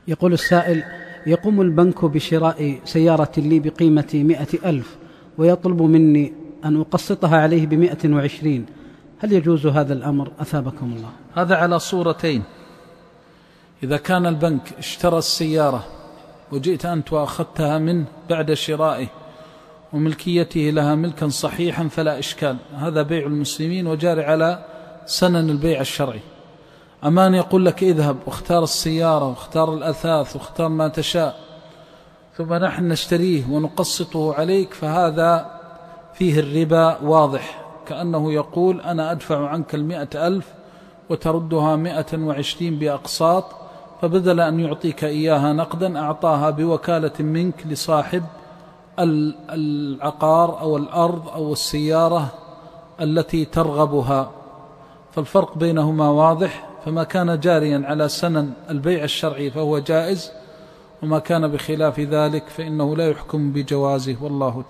يقول السائل: يقوم البنك بشراء سيارة لي بقيمة 100,000 ويطلب مني أن أقسطها عليه ب120، هل يجوز هذا الأمر أثابكم الله؟ هذا على صورتين: إذا كان البنك اشترى السيارة وجئت أنت وأخذتها منه بعد شرائه وملكيته لها ملكا صحيحا فلا إشكال، هذا بيع المسلمين وجاري على سنن البيع الشرعي. أما أن يقول لك اذهب واختار السيارة واختار الأثاث واختار ما تشاء ثم نحن نشتريه ونقسطه عليك، فهذا فيه الربا واضح، كأنه يقول أنا أدفع عنك 100,000 وتردها 120 بأقساط، فبدل أن يعطيك إياها نقدا أعطاها بوكالة منك لصاحب العقار أو الأرض أو السيارة التي ترغبها. فالفرق بينهما واضح، فما كان جاريا على سنن البيع الشرعي فهو جائز، وما كان بخلاف ذلك فإنه لا يحكم بجوازه، والله تعالى